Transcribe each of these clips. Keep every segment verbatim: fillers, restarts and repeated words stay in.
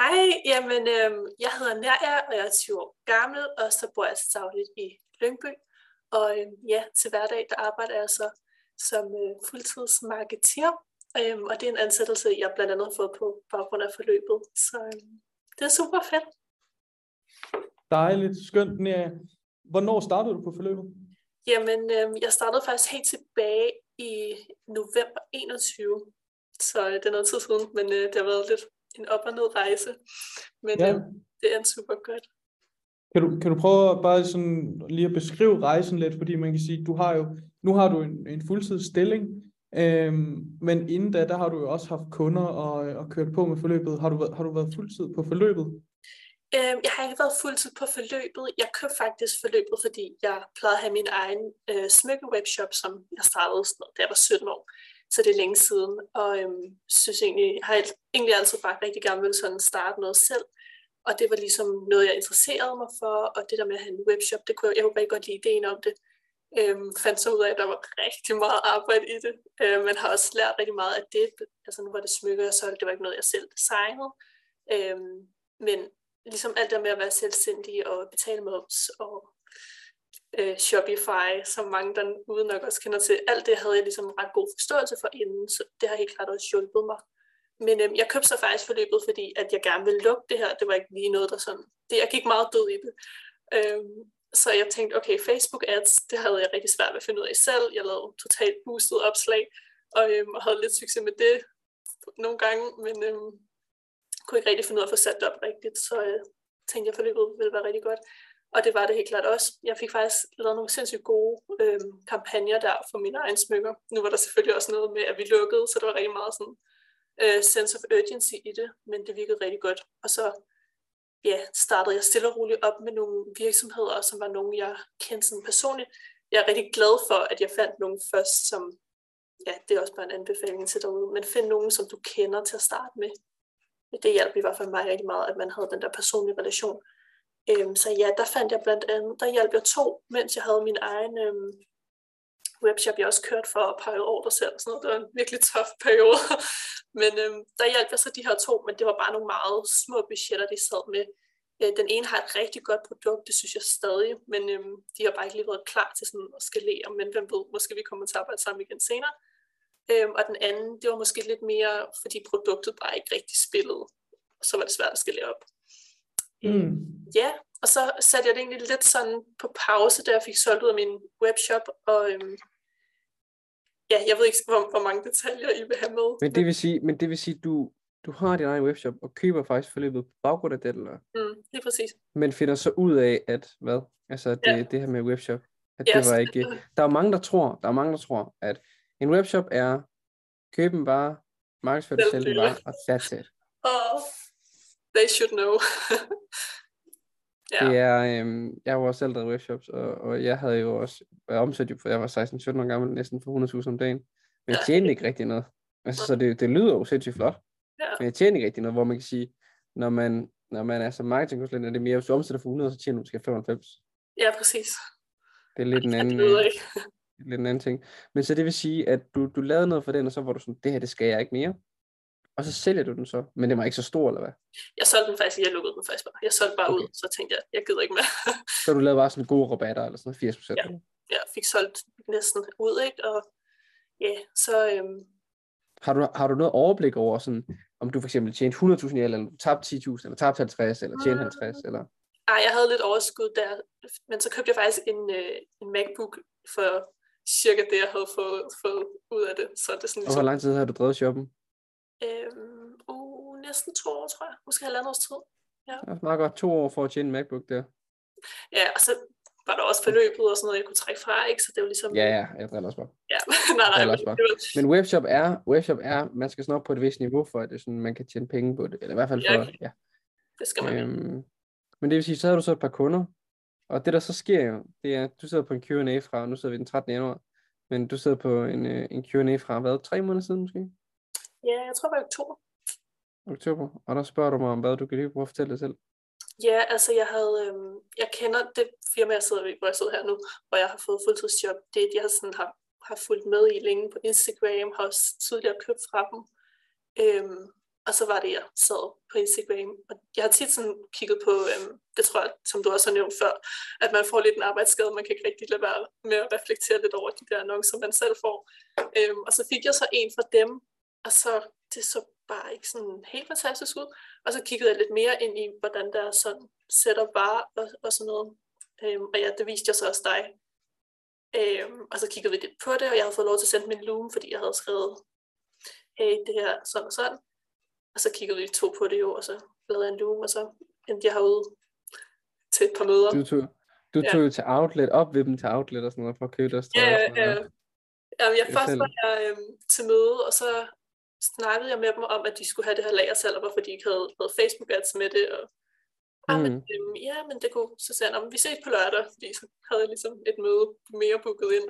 Hej, jamen øhm, jeg hedder Nerja, og jeg er tyve år gammel, og så bor jeg til dagligt i Lyngby. Og øhm, ja, til hverdag der arbejder jeg så som øh, fuldtidsmarketeer, øhm, og det er en ansættelse, jeg blandt andet har fået på baggrund af forløbet. Så øhm, det er super fedt. Dejligt, skønt. Nerja. Hvornår startede du på forløbet? Jamen, øhm, jeg startede faktisk helt tilbage i november enogtyve, så øh, det er noget tid siden, men øh, det har været lidt en op- og ned rejse, men Ja. øh, det er super godt. Kan du, kan du prøve bare sådan lige at beskrive rejsen lidt, fordi man kan sige, du har jo, nu har du en, en fuldtidsstilling, øhm, men inden da, der har du jo også haft kunder og, og kørt på med forløbet. Har du, været- har du været fuldtid på forløbet? Øhm, jeg har ikke været fuldtid på forløbet. Jeg købte faktisk forløbet, fordi jeg plejede at have min egen øh, smykke-webshop, som jeg startede, sådan noget, da jeg var sytten år. Så det er længe siden, og øhm, synes egentlig, har jeg egentlig altid bare rigtig gerne ville sådan starte noget selv. Og det var ligesom noget, jeg interesserede mig for, og det der med at have en webshop, det kunne jeg, jeg kunne rigtig godt lide ideen om det. Øhm, fandt så ud af, at der var rigtig meget arbejde i det. Øhm, man har også lært rigtig meget af det. Altså nu var det smykker, jeg solgte, det var ikke noget, jeg selv designede. Øhm, men ligesom alt der med at være selvstændig og betale moms og øh, Shopify, som mange der ude nok også kender til, alt det havde jeg ligesom ret god forståelse for inden, så det har helt klart også hjulpet mig. Men øhm, jeg købte så faktisk forløbet, fordi at jeg gerne ville lukke det her. Det var ikke lige noget, der sådan... Det, jeg gik meget død i det. Øhm, så jeg tænkte, okay, Facebook ads, det havde jeg rigtig svært ved at finde ud af selv. Jeg lavede totalt boostet opslag, og, øhm, og havde lidt succes med det nogle gange, men øhm, kunne ikke rigtig finde ud af at få sat det op rigtigt. Så øh, tænkte jeg, forløbet ville være rigtig godt. Og det var det helt klart også. Jeg fik faktisk lavet nogle sindssygt gode øhm, kampagner der for mine egne smykker. Nu var der selvfølgelig også noget med, at vi lukkede, så det var rigtig meget sådan Uh, sense of urgency i det, men det virkede rigtig godt. Og så ja, startede jeg stille og roligt op med nogle virksomheder, som var nogle, jeg kendte sådan personligt. Jeg er rigtig glad for, at jeg fandt nogle først, som, ja, det er også bare en anbefaling til derude, men find nogen, som du kender til at starte med. Det hjalp i hvert fald mig rigtig meget, at man havde den der personlige relation. Um, så ja, der fandt jeg blandt andet, der hjalp jeg to, mens jeg havde min egen um, webshop, jeg også kørt for at pege ordre selv, sådan noget. Det var en virkelig tof periode. Men øhm, der hjalp jeg så de her to, men det var bare nogle meget små budgetter, de sad med. Øh, den ene har et rigtig godt produkt, det synes jeg stadig, men øhm, de har bare ikke lige været klar til sådan at skalere, men hvem ved, måske vi kommer til at arbejde sammen igen senere. Øhm, og den anden, det var måske lidt mere, fordi produktet bare ikke rigtig spillede, og så var det svært at skalere op. Mm. Øh, ja, og så satte jeg det egentlig lidt sådan på pause, da jeg fik solgt ud af min webshop, og øhm, ja, jeg ved ikke, hvor, hvor mange detaljer I vil have med. Men det vil sige, men det vil sige du, du har din egen webshop og køber faktisk forløbet på baggrund af det, eller? Mm, lige præcis. Men finder så ud af, at hvad? Altså det, Ja. det her med webshop, at Ja, det var ikke... Der er mange, der tror, der er mange, der tror, at en webshop er købe en vare, markedsføre det selv en vare, og that's it. Oh, they should know. Ja. Det er, øhm, jeg var også selv drevet webshops, og, og jeg havde jo også været omsat, jo, for jeg var seksten sytten år gammel, næsten for hundrede tusind om dagen. Men jeg tjente ikke rigtig noget. Altså, så det, det lyder jo sindssygt flot. Ja. Men jeg tjener ikke rigtig noget, hvor man kan sige, når man, når man er som marketingkonsulent, er det mere, hvis du omsætter for hundrede, så tjener du måske femoghalvfems. Ja, præcis. Det er lidt en anden, øh, lidt en anden ting. Men så det vil sige, at du, du lavede noget for den, og så var du sådan, det her, det skal jeg ikke mere. Og så sælger du den så, men det var ikke så stor, eller hvad? Jeg solgte den faktisk, jeg lukkede den faktisk bare. Jeg solgte bare okay. ud, så tænkte jeg, jeg gider ikke mere. Så du lavede bare sådan gode rabatter, eller sådan firs procent? Ja, jeg fik solgt næsten ud, ikke? Og ja, så... Øhm... Har, du, har du noget overblik over, sådan, om du for eksempel tjente hundrede tusind eller du tabte ti tusind, eller tabte halvtreds, eller tjente halvtreds, eller? Ej, jeg havde lidt overskud der, men så købte jeg faktisk en, øh, en MacBook for cirka det, jeg havde fået, fået ud af det. Så det er sådan, og hvor lang tid har du drevet shoppen? Øhm, uh, næsten to år, tror jeg. Måske halvandet års tid. Ja. Det er meget godt to år for at tjene en MacBook der. Ja, og så var der også forløbet og sådan noget, jeg kunne trække fra, ikke? Så det var ligesom... Ja, ja, jeg driller også bare. Ja, nej, nej. Men, men, var... men webshop er, webshop er, man skal sådan op på et vist niveau, for at det sådan, man kan tjene penge på det. Eller i hvert fald for, ja. ja. Det skal man øhm, Men det vil sige, så har du så et par kunder, og det der så sker jo, det er, du sidder på en Q and A fra, nu sidder vi den trettende januar, men du sidder på en, en Q and A fra, hvad, tre måneder siden måske? Ja, jeg tror det var oktober. Oktober, og der spørger du mig om, hvad du kan lige prøve at fortælle dig selv. Ja, altså jeg havde, øhm, jeg kender det firma, jeg sidder ved, hvor jeg sidder her nu, hvor jeg har fået fuldtidsjob. Det jeg sådan har, har fulgt med i længe på Instagram, har også tidligere købt fra dem. Øhm, Og så var det, jeg sad på Instagram. Og jeg har tit sådan kigget på, øhm, det tror jeg, som du også har nævnt før, at man får lidt en arbejdsskade, man kan ikke rigtig lade være med at reflektere lidt over de der annoncer, man selv får. Øhm, og så fik jeg så en fra dem, og så det så bare ikke sådan helt fantastisk ud. Og så kiggede jeg lidt mere ind i, hvordan der sådan setup var, og, og sådan noget. Øhm, og ja, det viste jeg så også dig. Øhm, og så kiggede vi lidt på det, og jeg havde fået lov til at sende min Loom, fordi jeg havde skrevet, hey, det her sådan og sådan. Og så kiggede vi to på det jo, og så lavede jeg en Loom, og så endte jeg herude til et par møder. Du tog, du Ja. tog jo til outlet, op ved dem til outlet og sådan noget, for at købe deres tøj. Ja, og sådan ja. noget. Ja, jeg Jeg først selv- var jeg øhm, til møde, og så snakkede jeg med dem om, at de skulle have det her lagersalg, og hvorfor de ikke havde lavet Facebook-ads med det. Og, ah, men, Mm. øhm, ja, men det kunne, så sagde han, vi ses på lørdag, fordi så havde jeg ligesom et møde mere booket ind.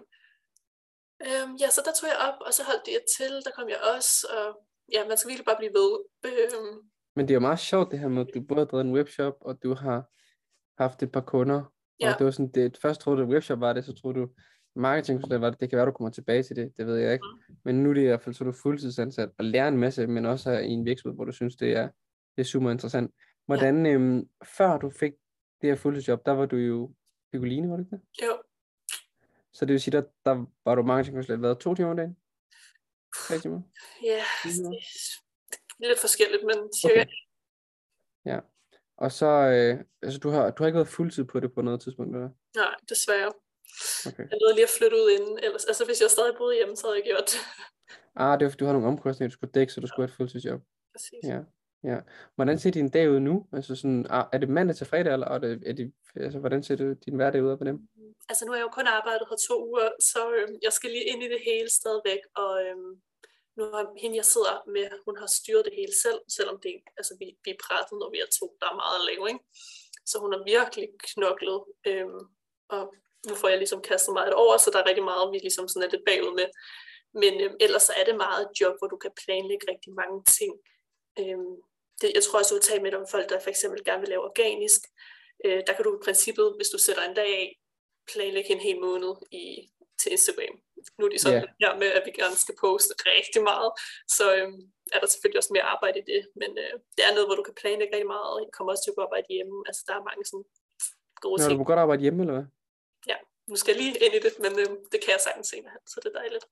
Øhm, ja, så der tog jeg op, og så holdt det jeg til, der kom jeg også, og ja, man skal virkelig bare blive ved. Øhm, Men det er jo meget sjovt det her med, at du både har drevet en webshop, og du har haft et par kunder. Ja. Og det var sådan, det, først troede du, at webshop var det, så troede du, marketingkonsulent var det. Det kan være, du kommer tilbage til det, det ved jeg ikke. Men nu er det i hvert fald, så er du fuldtidsansat og lærer en masse, men også er i en virksomhed, hvor du synes, det er, det er super interessant. Hvordan, øhm, før du fik det her fuldtidsjob, der var du jo Piccoline, var det ikke det? jo, Så det vil sige, der, der var du marketingkonsulent, hvad, to timer om dagen? Tre timer? ja, Fire timer? det er lidt forskelligt, men cirka. Okay. Ja. Og så, øh, altså du har, du har ikke været fuldtid på det på noget tidspunkt, eller? Nej, desværre. Okay. Jeg nåede lige at flytte ud inden, ellers, altså hvis jeg stadig boede hjemme, så havde jeg gjort det. Ah, det er fordi, du har nogle omkostninger, du skulle dække, så du skulle have et fuldtidsjob. Præcis. Ja, ja. Hvordan ser din dag ud nu? Altså sådan, ah, er det mandag til fredag, eller er det, er det, altså, hvordan ser det, din hverdag ud på dem? Altså nu har jeg jo kun arbejdet her to uger, så øhm, jeg skal lige ind i det hele stadigvæk, og øhm, nu har hende, jeg sidder med, hun har styret det hele selv, selvom det, altså, vi, vi er presset, når vi er to, der er meget at lave, ikke? Så hun har virkelig knoklet, øhm, og nu får jeg ligesom kastet meget over, så der er rigtig meget, vi ligesom sådan er lidt bagud med. Men øhm, ellers så er det meget et job, hvor du kan planlægge rigtig mange ting. Øhm, det, jeg tror også, du vil tale med om folk, der for eksempel gerne vil lave organisk. Øh, der kan du i princippet, hvis du sætter en dag af, planlægge en hel måned i, til Instagram. Nu er de sådan Ja. her med, at vi gerne skal poste rigtig meget, så øhm, er der selvfølgelig også mere arbejde i det, men øh, det er noget, hvor du kan planlægge rigtig meget, og jeg kommer også til at gå arbejde hjemme, altså der er mange sådan gode Nå, ting. du må godt arbejde hjemme, eller hvad? Nu skal jeg lige ind i det, men øh, det kan jeg sagtens senere, så det er dejligt.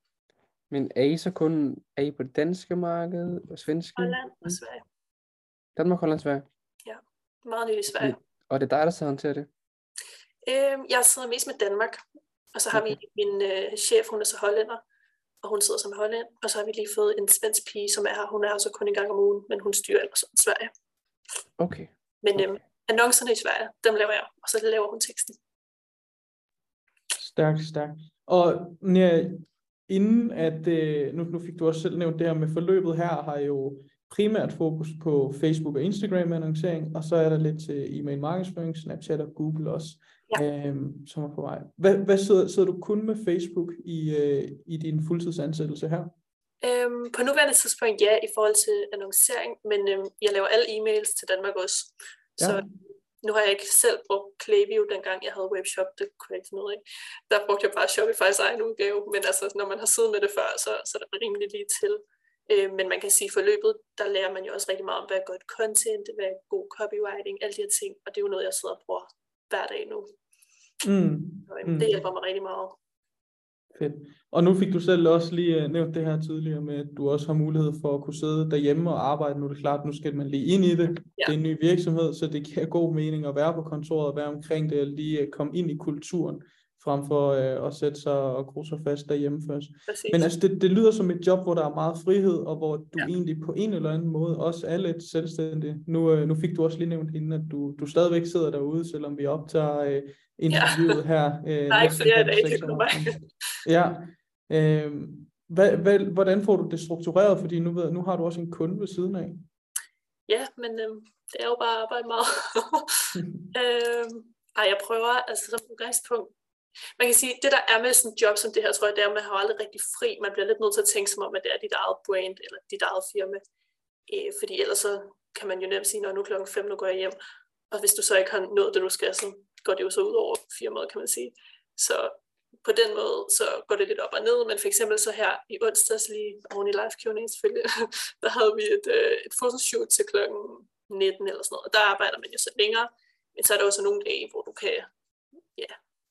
Men er I så kun, er I på det danske marked og svenske? Holland og Sverige. Danmark, Holland, Sverige. Meget nyt i Sverige. Og det er dig, der så håndterer det? Øh, jeg sidder mest med Danmark, og så har Okay. vi min øh, chef, hun er så hollænder, og hun sidder som Holland, og så har vi lige fået en svensk pige, som er her. Hun er her så kun en gang om ugen, men hun styrer ellers Sverige. Okay. Men Okay. øhm, annoncerne i Sverige, dem laver jeg, og så laver hun teksten. Stærkt, stærkt. Og ja, inden at, øh, nu, nu fik du også selv nævnt det her med forløbet her, har jo primært fokus på Facebook og Instagram annoncering, og så er der lidt til e-mail markedsføring, Snapchat og Google også, Ja. øhm, som er på vej. Hvad, hvad sidder, sidder du kun med Facebook i, øh, i din fuldtidsansættelse her? Øhm, på nuværende tidspunkt ja, i forhold til annoncering, men øhm, jeg laver alle e-mails til Danmark også. Ja. Så nu har jeg ikke selv brugt Klaviyo, dengang jeg havde webshop, det kunne jeg ikke finde ud af. Der brugte jeg bare Shopify's egen udgave, men altså, når man har siddet med det før, så, så er det rimelig lige til. Øh, men man kan sige, at forløbet, der lærer man jo også rigtig meget om, hvad er godt content, hvad er god copywriting, alle de her ting, og det er jo noget, jeg sidder og bruger hver dag nu. Mm. Så, øhm, Mm. det hjælper mig rigtig meget. Fedt. Og nu fik du selv også lige uh, nævnt det her tidligere med, at du også har mulighed for at kunne sidde derhjemme og arbejde. Nu er det klart, nu skal man lige ind i det. Ja. Det er en ny virksomhed, så det giver god mening at være på kontoret og være omkring det, og lige uh, komme ind i kulturen, frem for uh, at sætte sig og gro sig fast derhjemme først. Præcis. Men altså, det, det lyder som et job, hvor der er meget frihed, og hvor du Ja. egentlig på en eller anden måde også er lidt selvstændig. Nu, uh, nu fik du også lige nævnt hende, at du, du stadigvæk sidder derude, selvom vi optager uh, interviewet her. Uh, Der er ikke flere i dag, det er mig. Ja. Øhm, hvad, hvad, hvordan får du det struktureret? Fordi nu, ved, nu har du også en kunde ved siden af. Ja, men øhm, det er jo bare at arbejde meget. øhm, ej, jeg prøver, altså som udgangspunkt. Man kan sige, det der er med sådan et job som det her, tror jeg, det er, at man har aldrig rigtig fri. Man bliver lidt nødt til at tænke som om, at det er dit eget brand, eller dit eget firma. Øh, fordi ellers så kan man jo nemt sige, når nu er klokken fem, nu går jeg hjem. Og hvis du så ikke har nået det, du skal, så går det jo så ud over firmaet, kan man sige. Så på den måde, så går det lidt op og ned, men for eksempel så her i onsdags, lige oven i live Q and A selvfølgelig, der havde vi et, øh, et fotoshoot til klokken nitten eller sådan noget, og der arbejder man jo så længere, men så er der også nogle dage, hvor du kan, ja,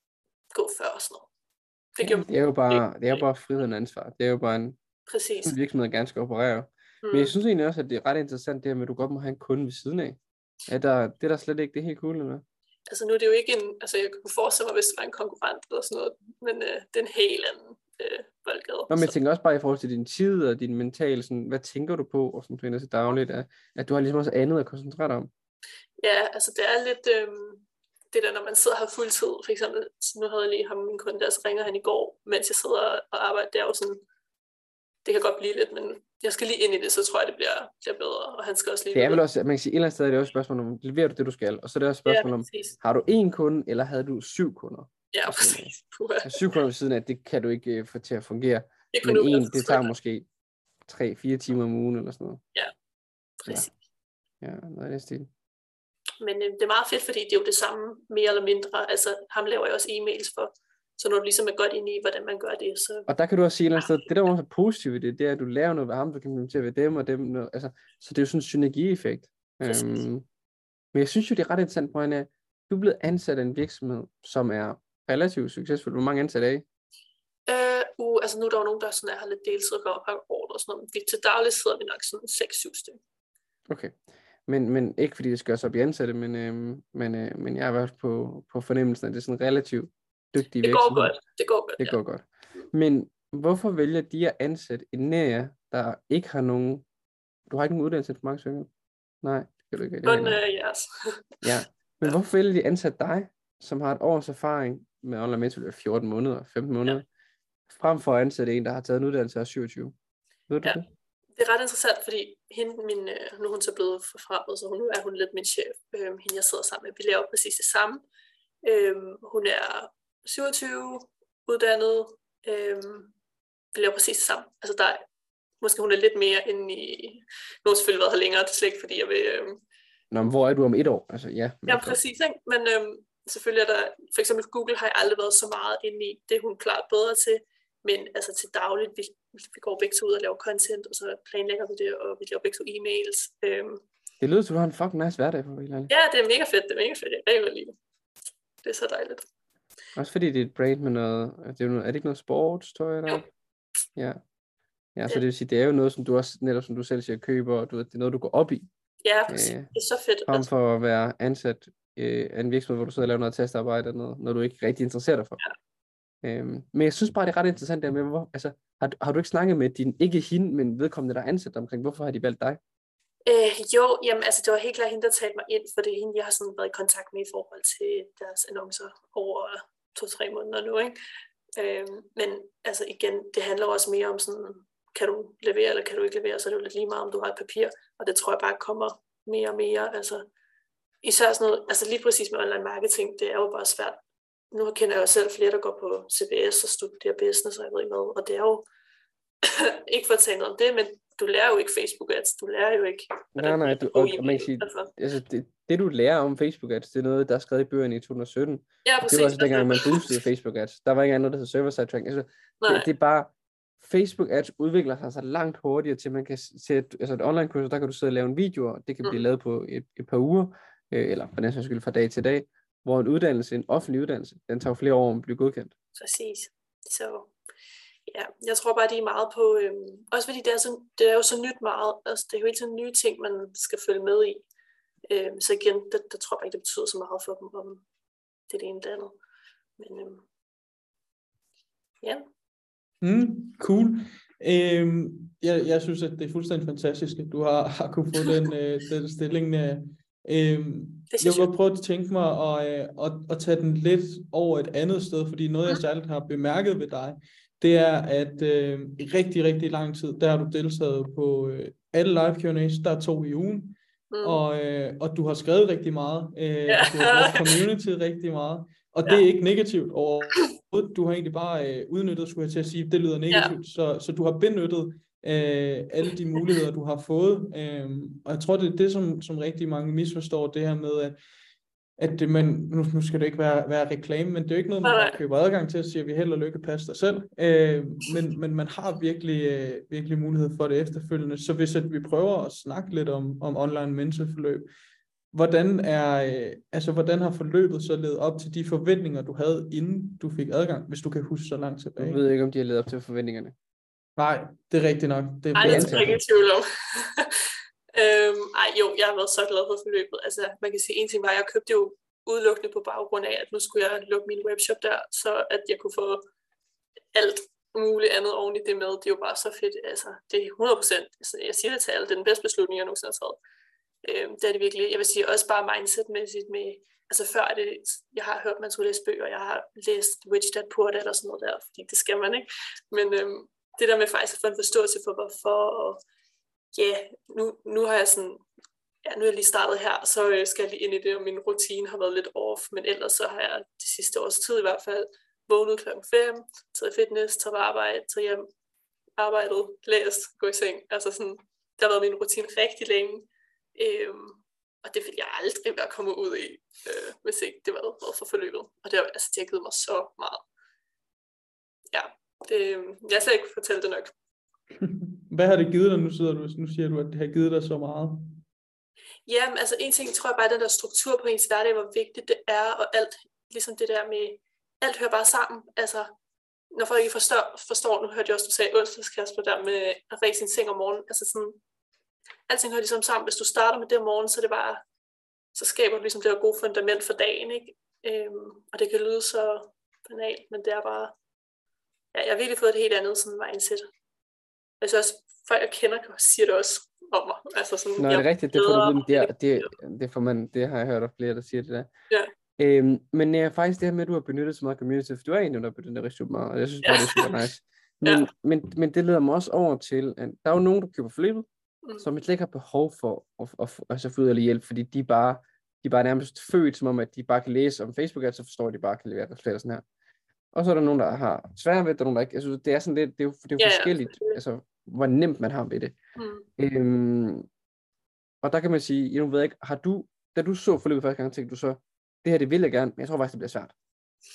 gå før og sådan noget. Det, ja, det er jo bare, det er jo bare frihed og ansvar. Det er jo bare en, Præcis. en virksomhed, der gerne skal operere. Mm. Men jeg synes egentlig også, at det er ret interessant, det her med, at du godt må have en kunde ved siden af. Er der, det er der slet ikke, det er helt cool, eller? Altså nu er det jo ikke en, altså jeg kunne forestille mig, hvis det var en konkurrent eller sådan noget, men øh, det er en helt anden øh, boldgade. Nå, men jeg tænker også bare i forhold til din tid og din mentale, sådan, hvad tænker du på, og sådan du til dagligt, at, at du har ligesom også andet at koncentrere dig om? Ja, altså det er lidt, øh, det der, når man sidder her fuldtid, for eksempel, nu havde jeg lige ham, min kunde der, så ringer han i går, mens jeg sidder og arbejder, det er jo sådan, det kan godt blive lidt, men jeg skal lige ind i det, så tror jeg, det bliver, bliver bedre, og han skal også lige... Det er vel også, man kan sige, et eller andet sted er det også et spørgsmål om, leverer du det, du skal, og så er det også et spørgsmål ja, om, har du én kunde, eller havde du syv kunder? Ja, præcis. Altså, syv kunder ved siden af, det kan du ikke uh, få til at fungere, det men en, det tager måske tre fire timer om ugen, eller sådan noget. Ja, præcis. Ja, ja noget af det stil. Men øh, det er meget fedt, fordi det er jo det samme, mere eller mindre, altså ham laver jeg også e-mails for, så når du ligesom er godt inde i, hvordan man gør det, så... Og der kan du også sige et eller andet sted, det der også er positivt i det, det er, at du lærer noget ved ham, du kan implementere ved dem og dem, noget, altså, så det er jo sådan en synergieffekt. Øhm, men jeg synes jo, det er ret interessant, Brian, at du er blevet ansat af en virksomhed, som er relativt succesfuld. Hvor mange ansatte er I? Øh, uh, altså nu er der jo nogen, der sådan er, har lidt deltid og går og sådan noget. Vi til dagligt sidder vi nok sådan seks syv stykker. Okay. Men, men ikke fordi det skal også op i ansatte, men, øhm, men, øh, men jeg har været på, på fornemmelsen, at det er sådan relativt dygtige virksomheder. Det går godt. Det går godt, Det ja. går godt. Men hvorfor vælger de at ansætte en nære, der ikke har nogen... Du har ikke nogen uddannelse på markedsføring? Nej, det kan du ikke. Kun øh, jeres. Ja, men ja. Hvorfor vælger de at ansætte dig, som har et års erfaring med online mentor, fjorten måneder, femten måneder, ja. Frem for at ansætte en, der har taget en uddannelse af syvogtyve? Ved du ja. det? Det er ret interessant, fordi hende, min, nu er hun så blevet forfremmet, så nu er hun lidt min chef. Øhm, hende, jeg sidder sammen med, vi laver præcis det samme. Øhm, hun er syvogtyve, uddannet. Øhm, vi laver præcis det samme. Altså der er, måske hun er lidt mere inde i, nu har selvfølgelig været her længere, det er slet ikke, fordi jeg vil... Øhm, Nå, men hvor er du om et år? Altså, ja, ja, præcis, ikke? Men øhm, selvfølgelig er der, for eksempel Google har jeg aldrig været så meget inde i, det er hun klart bedre til, men altså til dagligt, vi, vi går begge to ud og laver content, og så planlægger vi det, og vi laver begge to e-mails. Øhm. Det lyder som, du har en fucking nice hverdag for mig. Ja, det er mega fedt, det er mega fedt, jeg rigtig godt lide det. Det er så dejligt. Også fordi det er et brand med noget, det er, noget, er det ikke noget sports, tror jeg? Der? Jo. Ja. Ja, så det vil sige, det er jo noget, som du også, netop som du selv siger, køber, og du ved, det er noget, du går op i. Ja, præcis. Øh, det er så fedt. Frem for at være ansat øh, af en virksomhed, hvor du sidder og laver noget testarbejde, og noget, når du ikke rigtig interesserer dig for. Ja. Øhm, men jeg synes bare, det er ret interessant der med, hvor, altså, har, har du ikke snakket med din, ikke hende, men vedkommende, der er ansat omkring, hvorfor har de valgt dig? Øh, jo, jamen altså, det var helt klart hende, der talte mig ind, for det er hende, jeg har sådan været i kontakt med i forhold til deres annoncer over to-tre måneder nu, ikke? Øh, men altså igen, det handler også mere om sådan, kan du levere, eller kan du ikke levere, så er det jo lidt lige meget, om du har et papir, og det tror jeg bare kommer mere og mere, altså især sådan noget, altså lige præcis med online marketing, det er jo bare svært. Nu kender jeg jo selv flere, der går på C B S og studerer business, og jeg ved ikke hvad, og det er jo ikke for at tage noget om det, men du lærer jo ikke Facebook ads, du lærer jo ikke... Nej, nej, du, og, og man kan sige, altså det, det du lærer om Facebook ads, det er noget, der er skrevet i bøgerne i to tusind og sytten. Ja, præcis. Det var også dengang, man boostede Facebook ads. Der var ikke andet, der hed server-side tracking. Altså, det, det er bare, Facebook ads udvikler sig så langt hurtigere til, man kan se, altså et online kursus, der kan du sidde og lave en video, og det kan blive mm. lavet på et, et par uger, øh, eller for den sags skyld fra dag til dag, hvor en uddannelse, en offentlig uddannelse, den tager flere år om at blive godkendt. Præcis. Så ja, jeg tror bare, de er meget på, øhm, også fordi det er, så, det er jo så nyt meget, altså det er jo hele tiden nye ting, man skal følge med i. Øhm, så igen, det, det tror jeg ikke, det betyder så meget for dem, om det er det ene eller andet. Men øhm, ja. Mm, cool. Øhm, jeg, jeg synes, at det er fuldstændig fantastisk, at du har, har kunne få den, øh, den stilling. Øh, øhm, jeg vil prøve at tænke mig at, øh, at, at tage den lidt over et andet sted, fordi noget, jeg særligt har bemærket ved dig, det er, at øh, i rigtig, rigtig lang tid, der har du deltaget på øh, alle live Q and A's, der er to i ugen, mm. og, øh, og du har skrevet rigtig meget, øh, ja. og du har brugt community rigtig meget, og det er ikke negativt overhovedet, du har egentlig bare øh, udnyttet, skulle jeg til at sige, det lyder negativt, ja. så, så du har benyttet øh, alle de muligheder, du har fået, øh, og jeg tror, det er det, som, som rigtig mange misforstår, det her med, at at det, man, nu, nu skal det ikke være, være reklame, men det er jo ikke noget, man bare køber adgang til at sige, at vi held og lykke pas dig selv. Øh, men, men man har virkelig, øh, virkelig mulighed for det efterfølgende. Så hvis at vi prøver at snakke lidt om, om online mentorforløb, hvordan, er, øh, altså, hvordan har forløbet så levet op til de forventninger, du havde, inden du fik adgang, hvis du kan huske så langt tilbage? Jeg ved ikke, om de har levet op til forventningerne. Nej, det er rigtigt nok. Det er ej, det er jeg ikke i tvivl om. øhm, ej, jo, jeg har været så glad for forløbet. Altså, man kan sige, en ting var, at jeg købte jo udelukkende på baggrund af, at nu skulle jeg lukke min webshop der, så at jeg kunne få alt muligt andet oven i det med. Det er jo bare så fedt. Altså, det er hundrede procent. Altså, jeg siger det til alle. Det er den bedste beslutning, jeg nogensinde har taget. Øhm, det er det virkelig. Jeg vil sige også bare mindsetmæssigt med, altså før er det, jeg har hørt, man skulle læse bøger, jeg har læst Rich Dad Poor Dad og sådan noget der, fordi det skal man, ikke? Men øhm, det der med faktisk at få en forståelse for, hvorfor, og ja, yeah, nu, nu har jeg sådan, ja, nu er jeg lige startet her, så øh, skal jeg lige ind i det, og min rutine har været lidt off, men ellers så har jeg det sidste års tid i hvert fald vågnet klokken fem, taget fitness, taget arbejde, taget hjem, arbejdet, læst, gå i seng, altså sådan, der har været min rutine rigtig længe, øhm, og det ville jeg aldrig være kommet ud i, øh, hvis ikke det var noget for forløbet, og det har, altså, det har givet mig så meget. Ja, det, jeg har slet ikke fortalt det nok. Hvad har det givet dig? Nu, sidder du, nu siger du, at det har givet dig så meget. Jamen, altså en ting tror jeg bare, at den der struktur på ens hverdag, hvor vigtigt det er, og alt, ligesom det der med, alt hører bare sammen. Altså, når folk ikke forstår, forstår nu hørte jeg også, du sagde onsdagskasper der med at række sin seng om morgenen, altså sådan, alting hører ligesom sammen. Hvis du starter med det om morgenen, så er det bare, så skaber du ligesom det her gode fundament for dagen, ikke? Øhm, og det kan lyde så banalt, men det er bare, ja, jeg har virkelig fået et helt andet sådan mindset. Jeg synes også, folk jeg kender, siger det også om mig. Altså sådan, Nå, er det rigtigt? Det får du vide, det, det, det, får man, det har jeg hørt af flere, der siger det der. Ja. Øhm, men ja, faktisk det her med, at du har benyttet så meget community, for du er egentlig, der har benyttet rigtig super meget, og jeg synes bare, ja. Det er super nice. Men, ja. men, men det leder mig også over til, at der er jo nogen, der køber forløbet, mm. som ikke har behov for at, at, at, at så få ud eller hjælp, fordi de bare, de bare nærmest født, som om, at de bare kan læse om Facebook, altså forstår de bare kan levere resultater sådan her. Og så er der nogen, der har svært ved det, og nogen, der ikke. Altså, det er sådan lidt, det er jo, det er jo ja, forskelligt, ja. Altså, hvor nemt man har ved det. Mm. Øhm, og der kan man sige, jeg ved ikke, har du, da du så forløbet første gang, tænkte du så, det her, det vil jeg gerne, men jeg tror faktisk, det bliver svært.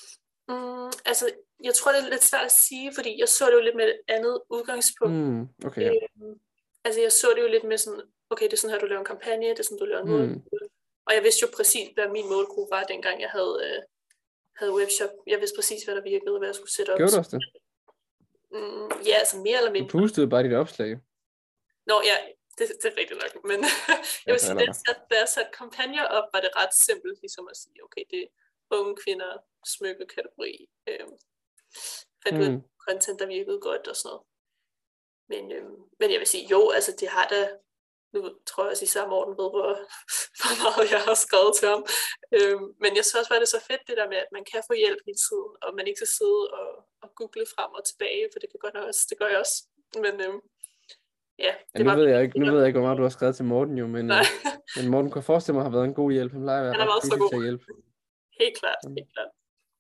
Mm, altså, jeg tror, det er lidt svært at sige, fordi jeg så det jo lidt med et andet udgangspunkt. Mm, okay, ja. øhm, altså, jeg så det jo lidt med sådan, okay, det er sådan her, du laver en kampagne, det er sådan, du laver en mål. Mm. Og jeg vidste jo præcis, hvad min målgruppe var, dengang jeg havde, øh, havde webshop. Jeg vidste præcis, hvad der virkede, og hvad jeg skulle sætte op. Gjorde du også det? Mm, ja, altså mere eller mindre. Du pustede bare dit opslag. Nå ja, det, det er rigtigt nok, men jeg vil sige, da jeg satte kampagner op, var det ret simpelt, ligesom at sige, okay, det er unge kvinder, smykkekategori, øh, fandt ud mm. content, der virkede godt og sådan noget. Men, øh, men jeg vil sige, jo, altså det har da, nu tror jeg også især Morten ved, hvor, hvor meget jeg har skrevet til ham, øh, men jeg synes også, at det er så fedt det der med, at man kan få hjælp hele tiden, og man ikke skal sidde og, og google frem og tilbage, for det kan godt nok også, det gør jeg også, men øh, ja. Det ja nu, var, ved jeg ikke, nu ved jeg ikke, hvor meget du har skrevet til Morten jo, men, øh, men Morten kan forestille mig, har været en god hjælp, han plejer at være ret dygtig til at hjælpe. Helt klart, helt klart.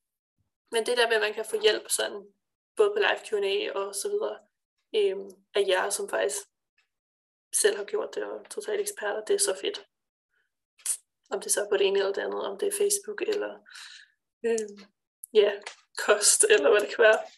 Men det der med, at man kan få hjælp sådan, både på live Q and A og så videre, øh, af jer, som faktisk selv har gjort det, og totalt eksperter, det er så fedt. Om det så er på det ene eller det andet, om det er Facebook, eller øh, ja, kost, eller hvad det kan være.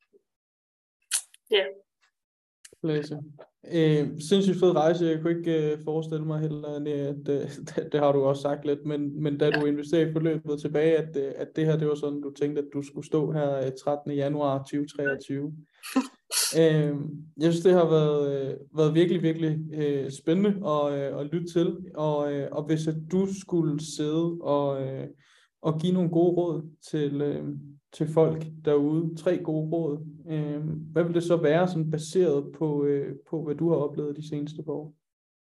Ja. Læse. Øh, sindssygt fed rejse. Jeg kunne ikke øh, forestille mig heller, end at øh, det, det har du også sagt lidt, men, men da ja. Du investerede i forløbet tilbage, at, at det her, det var sådan, du tænkte, at du skulle stå her trettende januar tyve treogtyve. øh, jeg synes, det har været, øh, været virkelig, virkelig øh, spændende at, øh, at lytte til, og, øh, og hvis at du skulle sidde og, øh, og give nogle gode råd til, øh, til folk derude, tre gode råd, øh, hvad vil det så være, sådan baseret på, øh, på, hvad du har oplevet de seneste par år?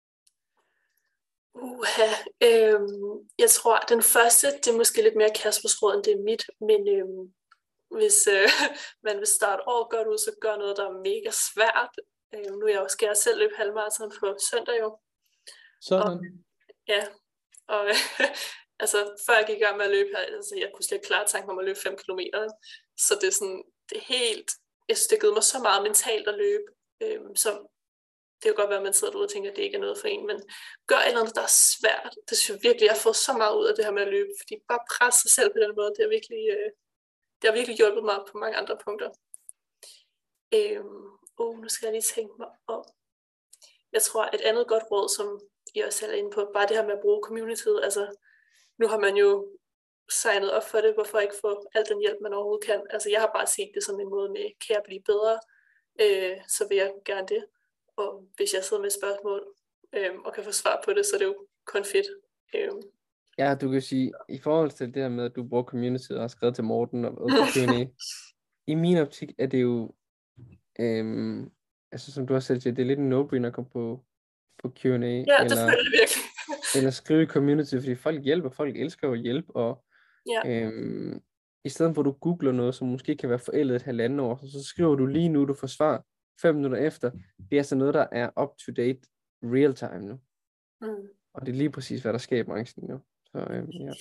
Uha, øh, jeg tror, at den første, det er måske lidt mere Kaspers råd, end det er mit, men øh, hvis øh, man vil starte år godt ud, så gør noget, der er mega svært. Øh, nu er jeg jo, skal jeg selv løbe halvmarathon på søndag jo. Sådan. Og, ja, og altså, før jeg gik i gang med at løbe her, altså, jeg kunne slet ikke klare tanken om at løbe fem kilometer. Så det er sådan, det er helt, jeg synes, det har givet mig så meget mentalt at løbe. Øhm, så det kan godt være, at man sidder derude og tænker, at det ikke er noget for en, men gør et eller andet, der er svært. Det synes jeg virkelig, jeg har fået så meget ud af det her med at løbe, fordi bare presse sig selv på den måde, det har virkelig, øh, det har virkelig hjulpet mig på mange andre punkter. Øhm, oh, nu skal jeg lige tænke mig om. Jeg tror, et andet godt råd, som I også er inde på, bare det her med at bruge communityet. Altså, nu har man jo signet op for det, hvorfor ikke få al den hjælp, man overhovedet kan. Altså, jeg har bare set det som en måde med, kan jeg blive bedre, øh, så vil jeg gerne det. Og hvis jeg sidder med et spørgsmål øh, og kan få svar på det, så er det jo kun fedt. Øh. Ja, du kan sige, i forhold til det her med, at du bruger communityet og har skrevet til Morten og, og på Q and A, i min optik er det jo, øh, altså som du har sagt, det er lidt en no-brainer at komme på, på Q and A. Ja, eller, det føler jeg virkelig. eller skrive i community, fordi folk hjælper, folk elsker jo hjælp, og ja. øhm, i stedet for at du googler noget, som måske kan være forældet et halvandet år, så skriver du lige nu, du får svar fem minutter efter. Det er altså noget, der er up to date real time nu. Mm. Og det er lige præcis, hvad der sker i branchen nu. Så øhm, ja.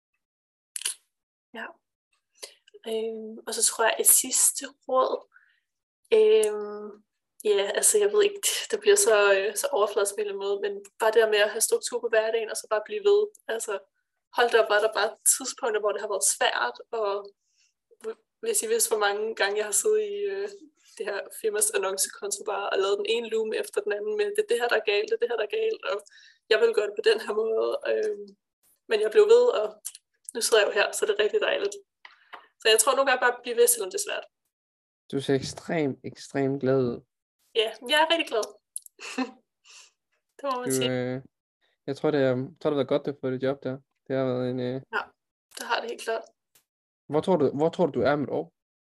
Ja. Øhm, og så tror jeg, et sidste råd, øhm, ja, altså jeg ved ikke, det bliver så, øh, så overfladisk på en måde, men bare det med at have struktur på hverdagen, og så bare blive ved. Altså, hold da op, var der bare tidspunkter, hvor det har været svært, og hvis I vidste, hvor mange gange jeg har siddet i øh, det her firmas annoncekonto bare, og lavet den ene loom efter den anden med, det er det her, der er galt, det er det her, der er galt, og jeg vil gøre det på den her måde. Øh, men jeg blev ved, og nu sidder jeg jo her, så det er rigtig dejligt. Så jeg tror nogle gange bare at blive ved, selvom det er svært. Du ser ekstremt, ekstremt glad ud. Ja, jeg er rigtig glad. Det må man du, sige. Øh, jeg tror, det, er, tror, det har været godt at få det job der. Det har været en... Øh... Ja, det har det helt klart. Hvor tror du, hvor tror du, du er om et år?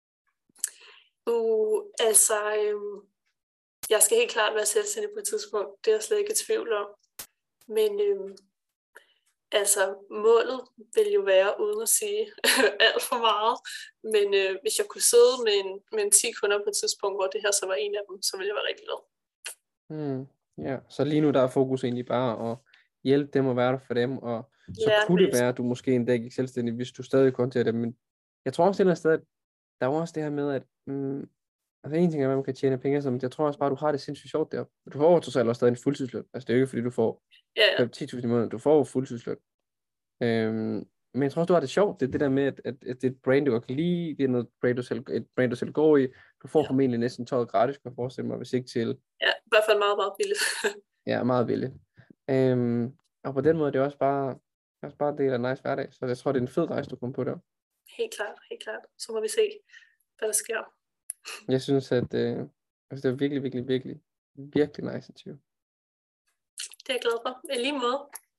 Uh, altså, øhm, jeg skal helt klart være selvstændig på et tidspunkt. Det er jeg slet ikke i tvivl om. Men øhm, altså, målet vil jo være, uden at sige alt for meget. Men øh, hvis jeg kunne sidde med en, med en ti kunder på et tidspunkt, hvor det her så var en af dem, så ville jeg være rigtig glad. Hmm, ja, så lige nu der er fokus egentlig bare at hjælpe dem og være der for dem, og så Ja, kunne det det. være, at du måske en dag gik selvstændig, hvis du stadig kontakter dem. Men jeg tror også et eller andet sted, at der er også det her med, at mm, altså en ting er, at man kan tjene penge, men jeg tror også bare, at du har det sindssygt sjovt der. Du får trods alt også stadig en fuldtidsløn. Altså det er jo ikke, fordi du får Ja, ja. ti tusind i måneden, du får jo fuldtidsløn. Øhm, men jeg tror også, du har det sjovt. Det er det der med, at, at, at det er et brand, du godt kan lide. Det er noget brand, du selv, et brand, du selv går i. Du får Ja. formentlig næsten tøjet gratis, kan jeg forestille mig, hvis ikke til. Ja, i hvert fald meget, meget billigt. Ja, meget billigt. Øhm, og på den måde, det er også bare, det er også bare det, der er nice hverdag. Så jeg tror, det er en fed rejse, du kommer på der. Helt klart, helt klart. Så må vi se, hvad der sker. Jeg synes, at øh, altså, det er virkelig, virkelig, virkelig, virkelig nice interview. Det er jeg glad for. I lige måde.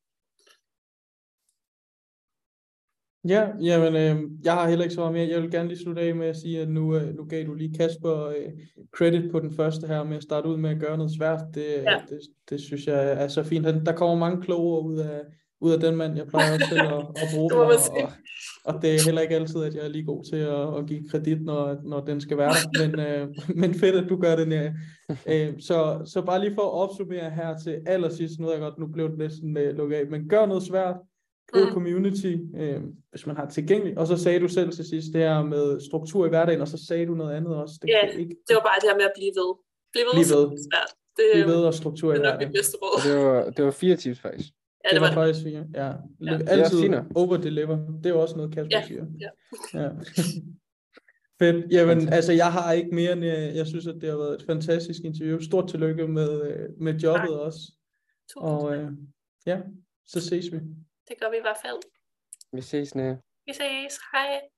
Ja, jamen, øh, jeg har heller ikke så meget mere. Jeg vil gerne lige slutte af med at sige, at nu, øh, nu gav du lige Kasper øh, credit på den første her med at starte ud med at gøre noget svært. Det, Ja. det, det synes jeg er så fint. Der kommer mange kloge ord ud af, ud af den mand. Jeg plejer også selv at, at bruge Det må dem, man og, sige. og, og det er heller ikke altid, at jeg er lige god til at, at give kredit, når, når den skal være der. Men, øh, men fedt, at du gør det, Nea. Øh, så, så bare lige for at opsummere her til allersidst, nu er jeg godt, nu blev det næsten øh, lukket af, men gør noget svært. Brug community, øh, hvis man har det tilgængeligt. Og så sagde du selv til sidst det her med struktur i hverdagen, og så sagde du noget andet også. Det, Ja, kan ikke... det var bare det her med at blive ved. Blive ved, Blive ved. så det er svært. Det, Bliv ved og struktur i det er nok hverdagen. mit bedste råd. Og det var, det var fire tips faktisk. Ja, Det, det var, var det. faktisk fire. Ja. Ja. Altid Det er over-deliver. Det er jo også noget, Kasper Ja, siger. ja. Ja. Fedt. Jamen, Fantastisk. altså, jeg har ikke mere end, jeg, jeg synes, at det har været et fantastisk interview. Stort tillykke med, øh, med jobbet Tak. også. Tusind Og tak. øh, ja, så ses vi. Det gør vi i hvert fald. Vi ses, Nea. Vi ses. Hej.